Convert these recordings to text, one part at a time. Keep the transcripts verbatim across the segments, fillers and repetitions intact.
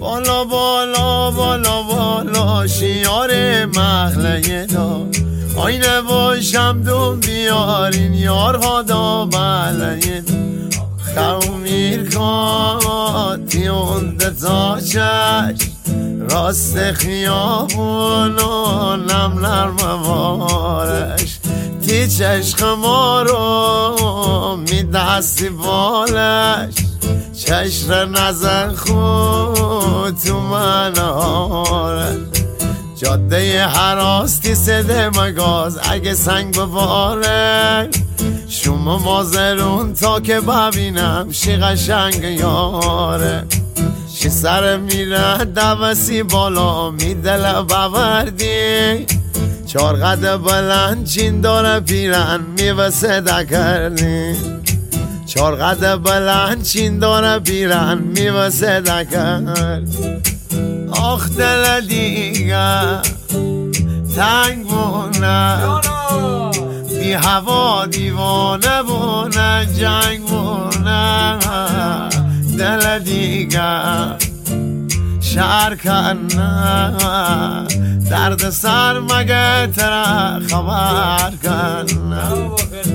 بالا بالا بالا بالا شیار مخلقه دا آینه باشم دوم بیارین یارها دا بلگه دا خمیر کاتی اونده تا چشم راست خیابون و نم نرم بارش تی چشق ما رو میدستی بالش چشم نزن خود تو من آره جاده هراستی سده مگاز اگه سنگ بباره شما مازرون تا که ببینم شی قشنگ یاره شی سر میره دوسی بالا میدل بوردی چار قد بلند چین داره پیرن میوسه دکردی چار قد بلند چین داره پیرن میوسه دکرد آخ دل دیگه تنگ بونه بی هوا دیوانه بونه جنگ بونه دل دیگه شهر کنه درد سر مگه تره خبر کنه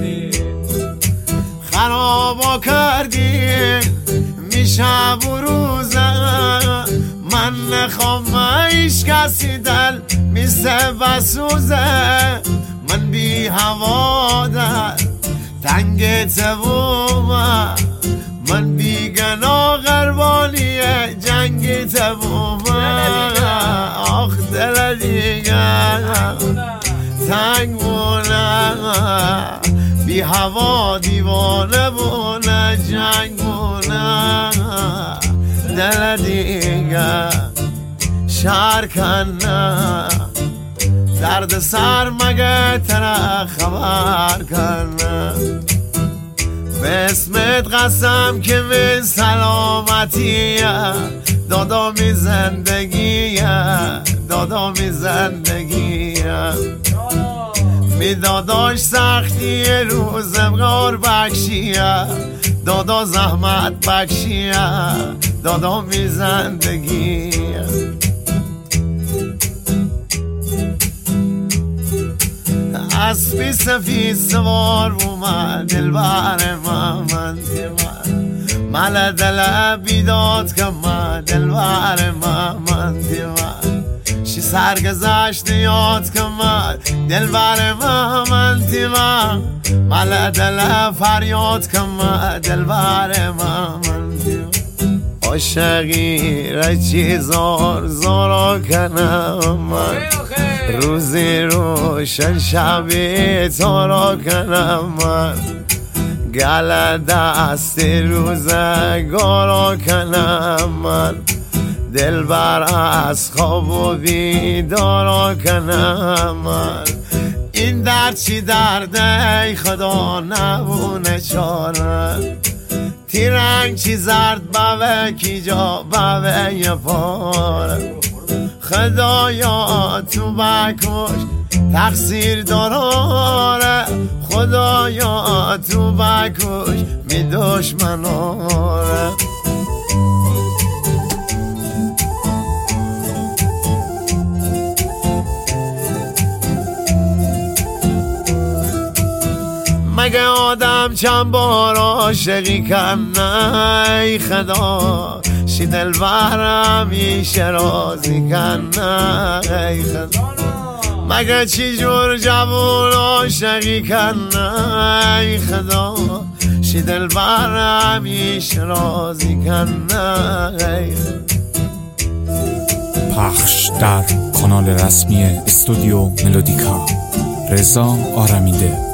خرابا کردی میشه بروزه من نخوام ایش کسی دل میسه بسوزه من بی هوا در تنگ تبومه من بی گناه قربانی جنگ تبومه آخ دل دیگه تنگ بونه بی هوا دیوانه بونه جنگ بونه دل دیگه شهر کنه درد سر مگه تره خبر کنه به اسمت قسم که من سلامتیه دادامی زندگیه دادامی زندگیه می داداش سختی روزگار بخشیه دادا زحمت بخشیه دادامی زندگیه اسبی سفید سوار اومد دلبر من مل دل بیداد که من دلبر من شی سرگذشت یاد که من دلبر من مل دل فریاد که من دلبر من عاشقی رچی زار زارا کنم من روزی روشن شبی تارا کنم من گل دست روزگارا کنم من دل بر از خواب و بیدارا کنم من این درد چی درده ای خدا نبونه چاره تیرنگ چی زرد باوه کی جا باوه یه پاره خدایا تو بکش تقصیر داره خدایا تو بکش می دشمناره مگه آدم چند بار عاشقی کنه ای خدا شی دلبرم میشه رازی کنه ای خدا مگه چی جور جوون عاشقی کنه ای خدا شی دلبرم میشه رازی کنه ای خدا. پخش در کانال رسمی استودیو ملودیکا رضا آرمیده.